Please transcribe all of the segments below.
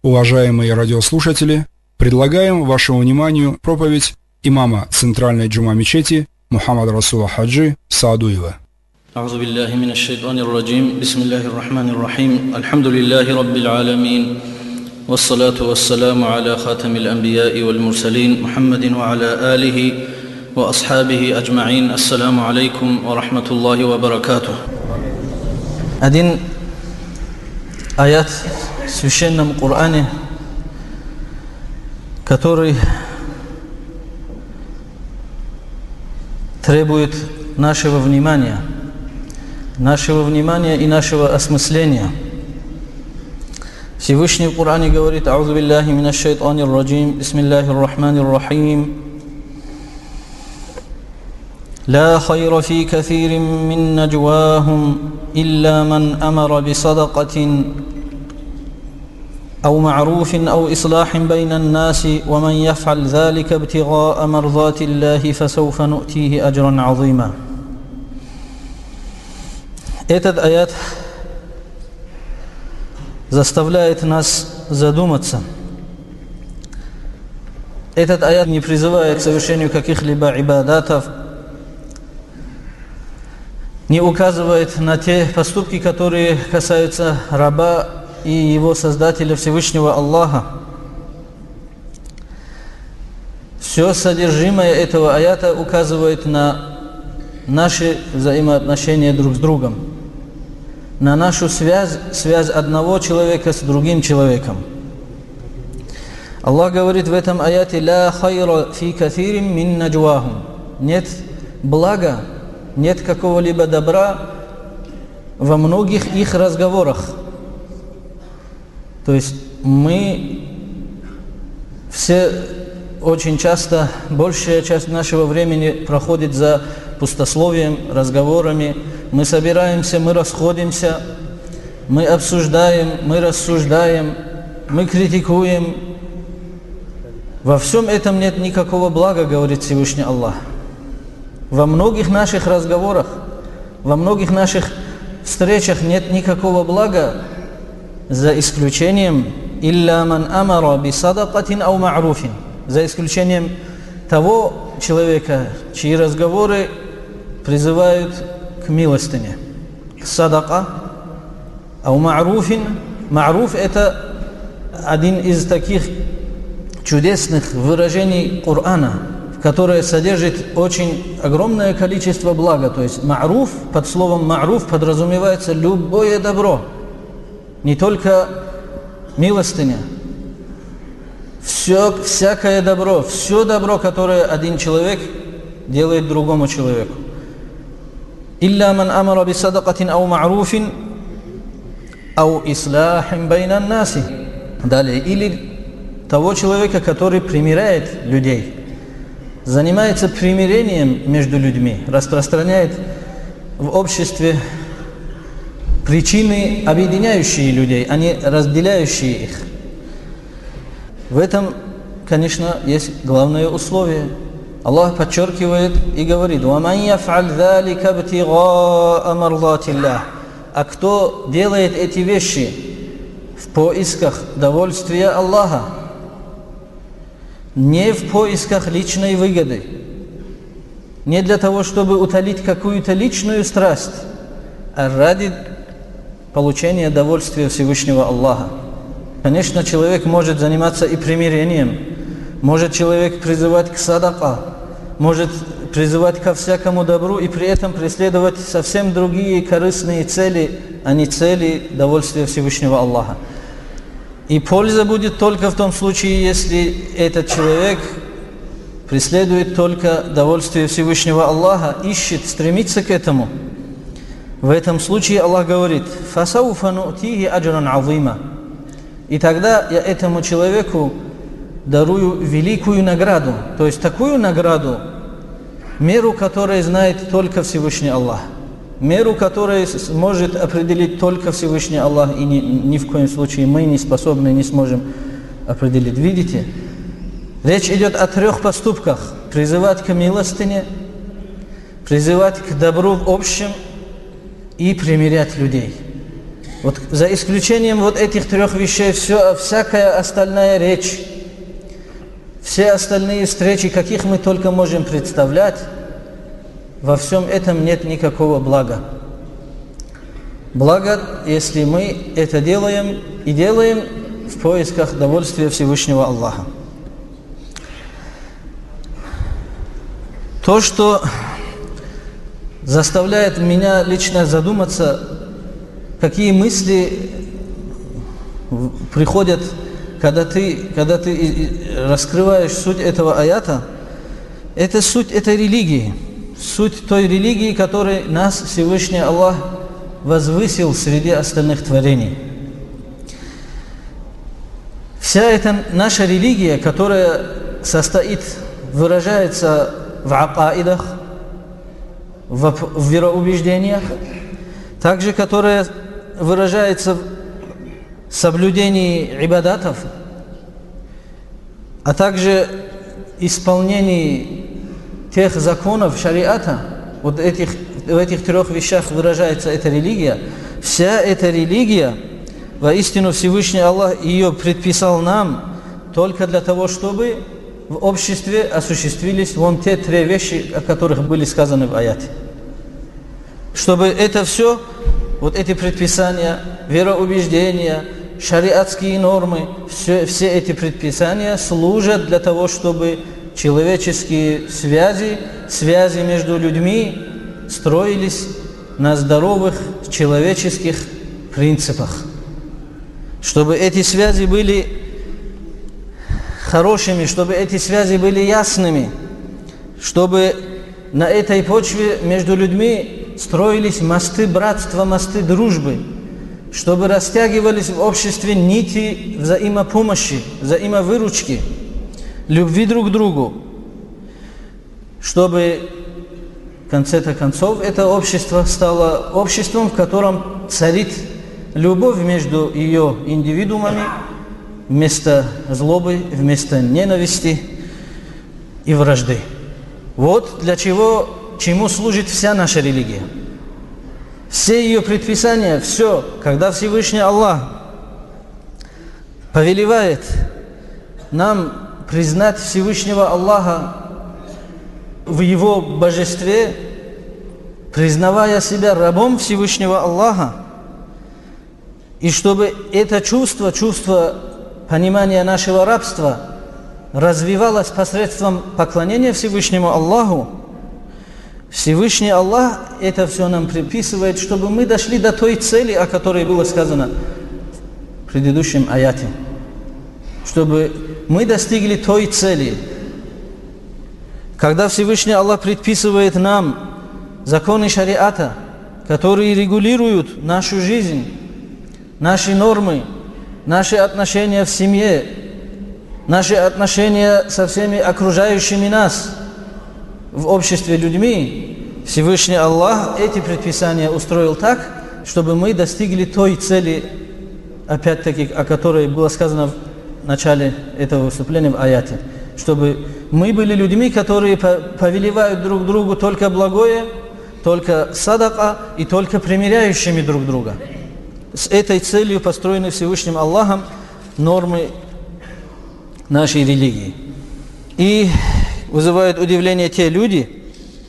Уважаемые радиослушатели, предлагаем вашему вниманию проповедь имама Центральной джума мечети Мухаммада Расула Хаджи Саадуева. أعوذ بالله من الشيطان الرجيم بسم الله الرحمن الرحيم الحمد لله رب العالمين والصلاة والسلام على خاتم الأنبياء والمرسلين محمد وعلى آله وأصحابه أجمعين. السلام عليكم ورحمة الله وبركاته. Один аят в Священном Коране, который требует нашего внимания и нашего осмысления. Всевышний в Коране говорит: «Аузу биллахи минаш шайтанир раджим, бисмиллахир рахманир рахим. لا خير في كثير من نجواهم إلا من أمر بصدقة أو معروف أو إصلاح بين الناس ومن يفعل ذلك ابتغاء مرضات الله فسوف نؤتيه أجرا عظيما». Этот аят заставляет нас задуматься. Этот аят не призывает к совершению каких-либо ибадатов, не указывает на те поступки, которые касаются раба и его Создателя Всевышнего Аллаха. Все содержимое этого аята указывает на наши взаимоотношения друг с другом, на нашу связь одного человека с другим человеком. Аллах говорит в этом аяте: «Ла хайра фи кафирин мин наджвахум». Нет блага, нет какого-либо добра во многих их разговорах. То есть мы все очень часто, большая часть нашего времени проходит за пустословием, разговорами. Мы собираемся, мы расходимся, мы обсуждаем, мы рассуждаем, мы критикуем. Во всем этом нет никакого блага, говорит Всевышний Аллах. Во многих наших разговорах, во многих наших встречах нет никакого блага, за исключением «илля ман амара би садакатин ау ма'руфин», за исключением того человека, чьи разговоры призывают к милостыне, к садака, ау ма'руфин. Ма'руф – это один из таких чудесных выражений Корана, которое содержит очень огромное количество блага. То есть ма'руф, под словом ма'руф подразумевается любое добро, не только милостыня. Всякое добро, все добро, которое один человек делает другому человеку. «Илля ман амара би садакатин ау ма'руфин ау ислахим байнан наси». Далее, или того человека, который примиряет людей, занимается примирением между людьми, распространяет в обществе причины, объединяющие людей, а не разделяющие их. В этом, конечно, есть главное условие. Аллах подчеркивает и говорит: «Ваман яф'аль залика бтигаа мардатиллах». А кто делает эти вещи в поисках довольствия Аллаха, не в поисках личной выгоды, не для того, чтобы утолить какую-то личную страсть, а ради получения довольствия Всевышнего Аллаха. Конечно, человек может заниматься и примирением, может человек призывать к садака, может призывать ко всякому добру и при этом преследовать совсем другие корыстные цели, а не цели довольствия Всевышнего Аллаха. И польза будет только в том случае, если этот человек преследует только довольствие Всевышнего Аллаха, ищет, стремится к этому. В этом случае Аллах говорит: «Фасауфа ну'тихи аджран азима». И тогда я этому человеку дарую великую награду, то есть такую награду, меру которой знает только Всевышний Аллах, меру которой может определить только Всевышний Аллах, и ни в коем случае мы не способны, не сможем определить. Видите? Речь идет о 3 поступках: призывать к милостыне, призывать к добру в общем и примирять людей. Вот за исключением вот этих трех вещей, всякая остальная речь, все остальные встречи, каких мы только можем представлять, во всем этом нет никакого блага. Благо, если мы это делаем и делаем в поисках довольствия Всевышнего Аллаха. То, что заставляет меня лично задуматься, какие мысли приходят, когда ты раскрываешь суть этого аята, это суть этой религии, суть той религии, которой нас Всевышний Аллах возвысил среди остальных творений. Вся эта наша религия, которая выражается в акаидах, в вероубеждениях, также которая выражается в соблюдении ибадатов, а также исполнении тех законов шариата, вот в этих трех вещах выражается эта религия. Вся эта религия, воистину Всевышний Аллах ее предписал нам только для того, чтобы в обществе осуществились вон те три вещи, о которых были сказаны в аяте. Чтобы это все, вот эти предписания, вероубеждения, шариатские нормы, все эти предписания служат для того, чтобы человеческие связи между людьми строились на здоровых человеческих принципах. Чтобы эти связи были хорошими, чтобы эти связи были ясными, чтобы на этой почве между людьми строились мосты братства, мосты дружбы, чтобы растягивались в обществе нити взаимопомощи, взаимовыручки, любви друг к другу, чтобы в конце-то концов это общество стало обществом, в котором царит любовь между ее индивидуумами, вместо злобы, вместо ненависти и вражды. Вот для чему служит вся наша религия. Все ее предписания, все, когда Всевышний Аллах повелевает нам признать Всевышнего Аллаха в Его божестве, признавая себя рабом Всевышнего Аллаха, и чтобы это чувство понимания нашего рабства развивалось посредством поклонения Всевышнему Аллаху, Всевышний Аллах это все нам приписывает, чтобы мы дошли до той цели, о которой было сказано в предыдущем аяте. Чтобы мы достигли той цели. Когда Всевышний Аллах предписывает нам законы шариата, которые регулируют нашу жизнь, наши нормы, наши отношения в семье, наши отношения со всеми окружающими нас в обществе людьми, Всевышний Аллах эти предписания устроил так, чтобы мы достигли той цели, опять-таки, о которой было сказано в начале этого выступления в аяте, чтобы мы были людьми, которые повелевают друг другу только благое, только садака и только примиряющими друг друга. С этой целью построены Всевышним Аллахом нормы нашей религии. И вызывают удивление те люди,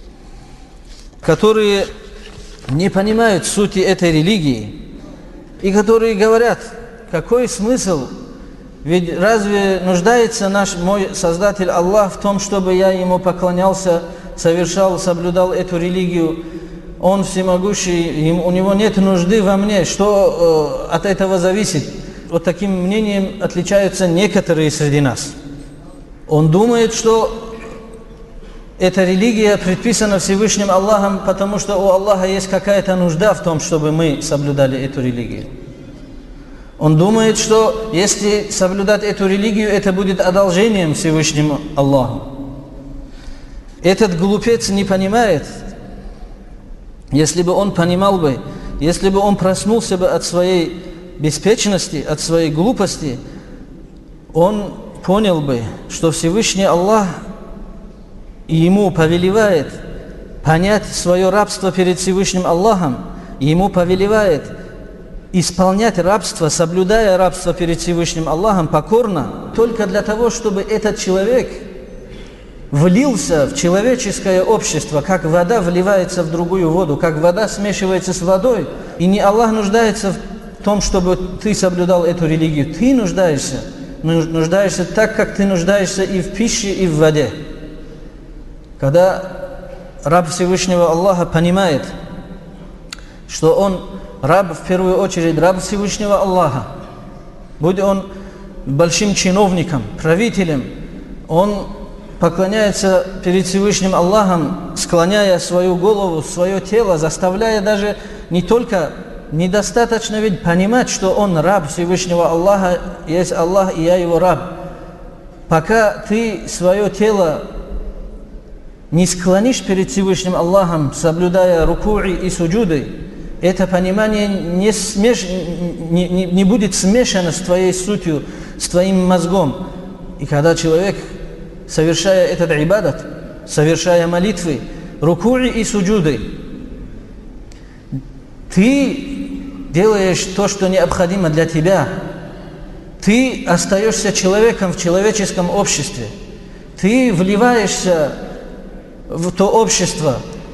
которые не понимают сути этой религии и которые говорят, какой смысл, ведь разве нуждается мой Создатель Аллах в том, чтобы я Ему поклонялся, соблюдал эту религию, Он всемогущий, у Него нет нужды во мне, что от этого зависит? Вот таким мнением отличаются некоторые среди нас. Он думает, что эта религия предписана Всевышним Аллахом, потому что у Аллаха есть какая-то нужда в том, чтобы мы соблюдали эту религию. Он думает, что если соблюдать эту религию, это будет одолжением Всевышнему Аллаху. Этот глупец не понимает. Если бы он понимал бы, если бы он проснулся бы от своей беспечности, от своей глупости, он понял бы, что Всевышний Аллах ему повелевает понять свое рабство перед Всевышним Аллахом, ему повелевает исполнять рабство, соблюдая рабство перед Всевышним Аллахом покорно, только для того, чтобы этот человек влился в человеческое общество, как вода вливается в другую воду, как вода смешивается с водой. И не Аллах нуждается в том, чтобы ты соблюдал эту религию. Ты нуждаешься так, как ты нуждаешься и в пище, и в воде. Когда раб Всевышнего Аллаха понимает, что он раб, в первую очередь, раб Всевышнего Аллаха, будь он большим чиновником, правителем, он поклоняется перед Всевышним Аллахом, склоняя свою голову, свое тело, заставляя даже не только, недостаточно ведь понимать, что он раб Всевышнего Аллаха, есть Аллах, и я его раб. Пока ты свое тело не склонишь перед Всевышним Аллахом, соблюдая рукуи и суджуды, это понимание не будет смешано с твоей сутью, с твоим мозгом. И когда человек, совершая этот ибадат, совершая молитвы, рукуи и суджуды, ты делаешь то, что необходимо для тебя. Ты остаешься человеком в человеческом обществе. Ты вливаешься в то общество,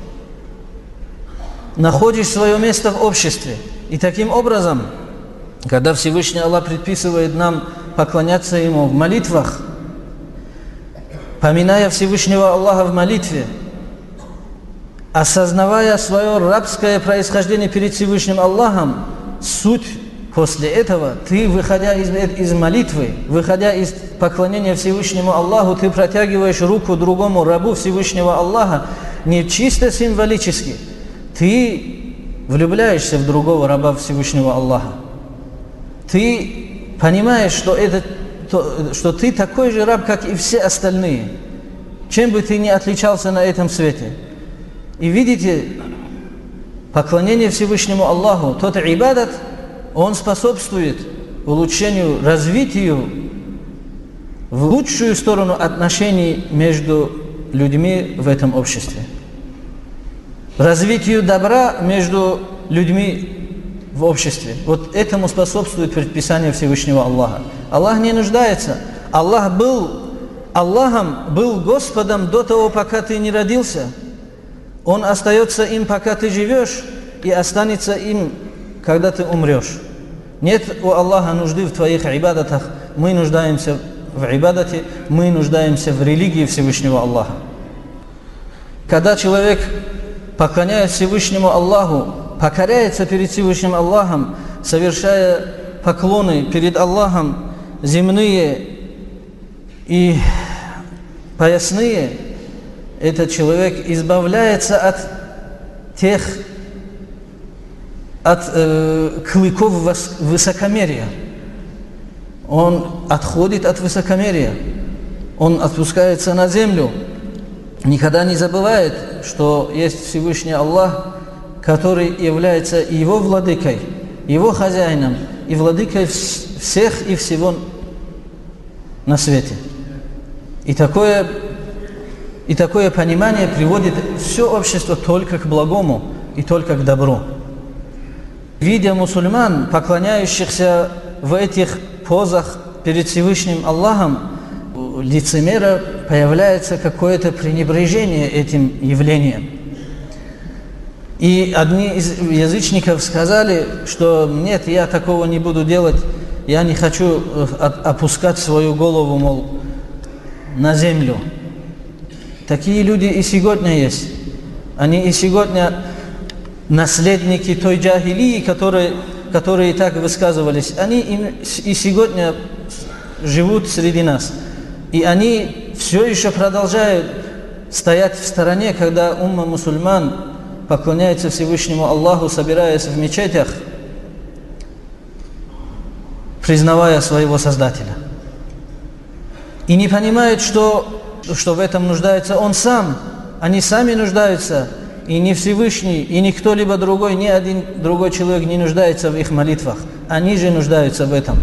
находишь свое место в обществе. И таким образом, когда Всевышний Аллах предписывает нам поклоняться Ему в молитвах, поминая Всевышнего Аллаха в молитве, осознавая свое рабское происхождение перед Всевышним Аллахом, суть после этого, ты, выходя из молитвы, выходя из поклонения Всевышнему Аллаху, ты протягиваешь руку другому рабу Всевышнего Аллаха не чисто символически, ты влюбляешься в другого раба Всевышнего Аллаха. Ты понимаешь, что ты такой же раб, как и все остальные, чем бы ты ни отличался на этом свете. И видите, поклонение Всевышнему Аллаху, тот ибадат, он способствует улучшению, развитию в лучшую сторону отношений между людьми в этом обществе. Развитию добра между людьми в обществе. Вот этому способствует предписание Всевышнего Аллаха. Аллах не нуждается. Аллахом был Господом до того, пока ты не родился. Он остается им, пока ты живешь, и останется им, когда ты умрешь. Нет у Аллаха нужды в твоих ибадатах. Мы нуждаемся в ибадате, мы нуждаемся в религии Всевышнего Аллаха. Когда человек поклоняется Всевышнему Аллаху, покоряется перед Всевышним Аллахом, совершая поклоны перед Аллахом, земные и поясные, этот человек избавляется от тех клыков высокомерия. Он отходит от высокомерия. Он опускается на землю. Никогда не забывает, что есть Всевышний Аллах, который является его владыкой, его хозяином и владыкой всех и всего на свете. И такое понимание приводит все общество только к благому и только к добру. Видя мусульман, поклоняющихся в этих позах перед Всевышним Аллахом, у лицемера появляется какое-то пренебрежение этим явлением. И одни из язычников сказали, что нет, я такого не буду делать, я не хочу опускать свою голову, мол, на землю. Такие люди и сегодня есть. Они и сегодня наследники той джахилии, которые так высказывались. Они и сегодня живут среди нас. И они все еще продолжают стоять в стороне, когда умма мусульман поклоняется Всевышнему Аллаху, собираясь в мечетях, признавая своего Создателя. И не понимают, что в этом нуждается он сам. Они сами нуждаются, и не Всевышний, и не кто-либо другой, ни один другой человек не нуждается в их молитвах. Они же нуждаются в этом.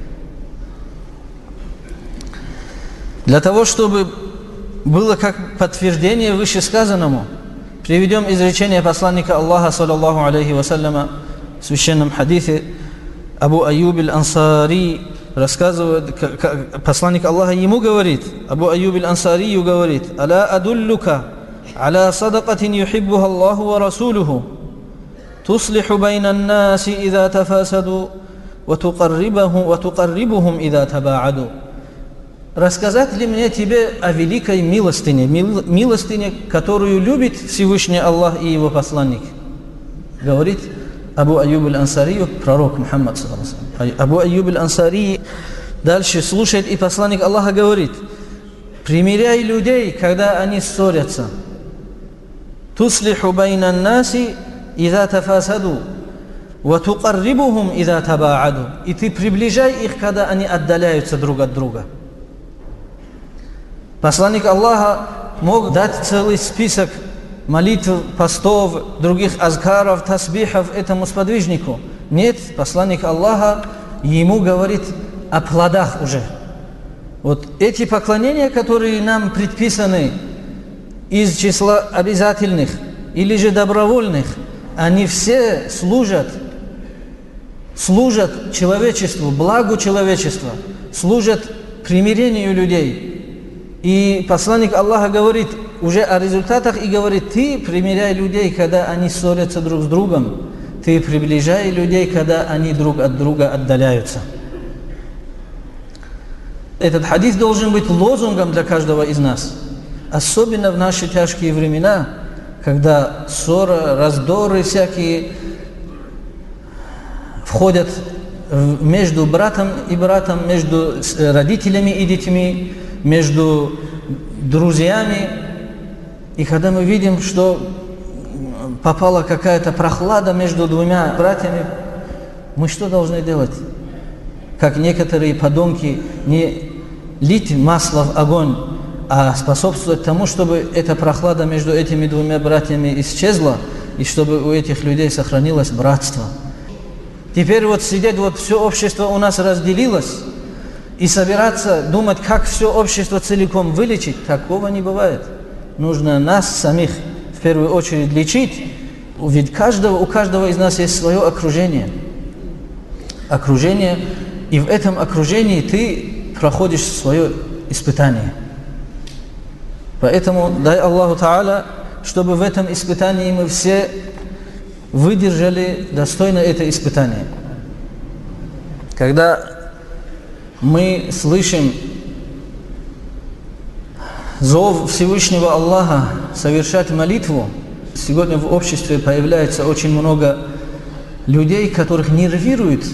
Для того, чтобы было как подтверждение вышесказанному, приведем изречение посланника Аллаха, саллаллаху алейхи вассаляма, в священном хадисе, Абу Аюб аль-Ансари рассказывает, посланник Аллаха ему говорит, Абу Аюб аль-Ансари говорит: «Аля адуллюка аля садакатин юхиббуха Аллаху ва расулюху, туслиху байнан наси иза тафасаду, ва туқаррибухум иза табааду». Рассказать ли мне тебе о великой милостыне, милостыне, которую любит Всевышний Аллах и его посланник? Говорит Абу Аюб аль-Ансари, пророк Мухаммад. Абу Аюб аль-Ансари дальше слушает, и посланник Аллаха говорит: примиряй людей, когда они ссорятся. Туслиху байнан наси иза тафасаду, ва туқаррибухум иза табааду. И ты приближай их, когда они отдаляются друг от друга. Посланник Аллаха мог дать целый список молитв, постов, других азкаров, тасбихов этому сподвижнику. Нет, посланник Аллаха ему говорит о плодах уже. Вот эти поклонения, которые нам предписаны из числа обязательных или же добровольных, они все служат человечеству, благу человечества, служат примирению людей. И посланник Аллаха говорит уже о результатах и говорит: ты примиряй людей, когда они ссорятся друг с другом, ты приближай людей, когда они друг от друга отдаляются. Этот хадис должен быть лозунгом для каждого из нас, особенно в наши тяжкие времена, когда ссоры, раздоры всякие входят между братом и братом, между родителями и детьми, между друзьями. И когда мы видим, что попала какая-то прохлада между двумя братьями, мы что должны делать? Как некоторые подонки, не лить масло в огонь, а способствовать тому, чтобы эта прохлада между этими двумя братьями исчезла, и чтобы у этих людей сохранилось братство. Теперь вот сидеть, вот все общество у нас разделилось, и собираться, думать, как все общество целиком вылечить, такого не бывает. Нужно нас самих в первую очередь лечить, ведь у каждого из нас есть свое окружение. И в этом окружении ты проходишь свое испытание. Поэтому дай Аллаху Та'аля, чтобы в этом испытании мы все выдержали достойно это испытание. Когда мы слышим зов Всевышнего Аллаха совершать молитву, сегодня в обществе появляется очень много людей, которых нервирует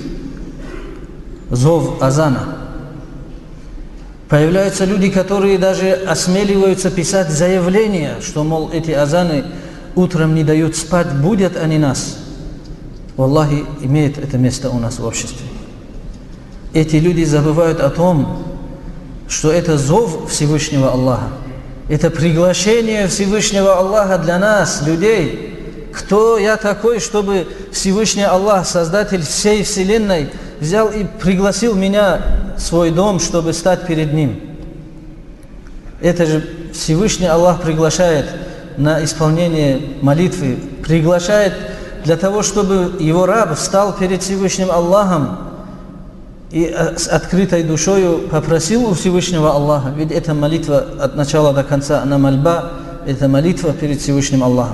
зов азана. Появляются люди, которые даже осмеливаются писать заявления, что, мол, эти азаны утром не дают спать, будят они нас. Валлахи, имеет это место у нас в обществе. Эти люди забывают о том, что это зов Всевышнего Аллаха, это приглашение Всевышнего Аллаха для нас, людей. Кто я такой, чтобы Всевышний Аллах, Создатель всей Вселенной, взял и пригласил меня в свой дом, чтобы стать перед Ним? Это же Всевышний Аллах приглашает на исполнение молитвы, приглашает для того, чтобы его раб встал перед Всевышним Аллахом и с открытой душою попросил у Всевышнего Аллаха. Ведь эта молитва от начала до конца, она мольба, это молитва перед Всевышним Аллахом.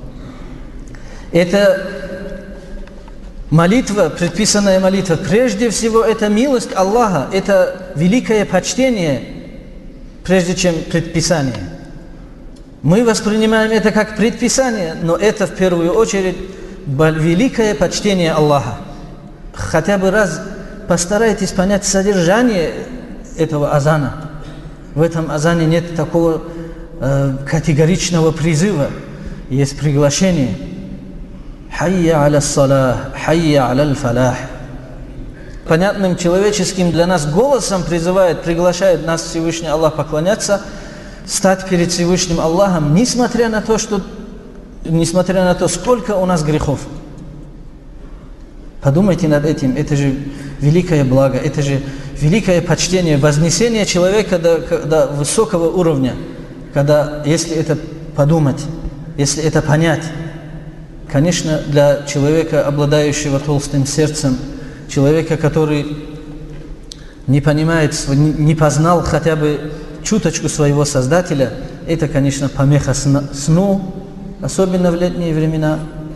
Это молитва, предписанная молитва, прежде всего это милость Аллаха, это великое почтение, прежде чем предписание. Мы воспринимаем это как предписание, но это в первую очередь великое почтение Аллаха. Хотя бы раз постарайтесь понять содержание этого азана. В этом азане нет такого категоричного призыва, есть приглашение. Хайя аля салах, хайя аля фалах. Понятным человеческим для нас голосом приглашает нас Всевышний Аллах поклоняться, стать перед Всевышним Аллахом, несмотря на то, сколько у нас грехов. Подумайте над этим, это же великое благо, это же великое почтение, вознесение человека до высокого уровня, если это подумать, если это понять. Конечно, для человека, обладающего толстым сердцем, человека, который не понимает, не познал хотя бы чуточку своего Создателя, это, конечно, помеха сну, особенно в летние времена.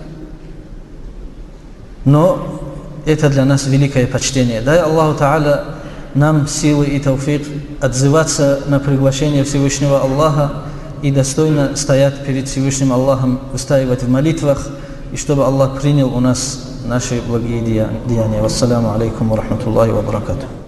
Но это для нас великое почтение. Дай Аллаху Та'аля нам силы и тауфик отзываться на приглашение Всевышнего Аллаха и достойно стоять перед Всевышним Аллахом, выстаивать в молитвах, и чтобы Аллах принял у нас наши благие деяния. Вассаламу алейкум ва рахматуллахи ва баракатух.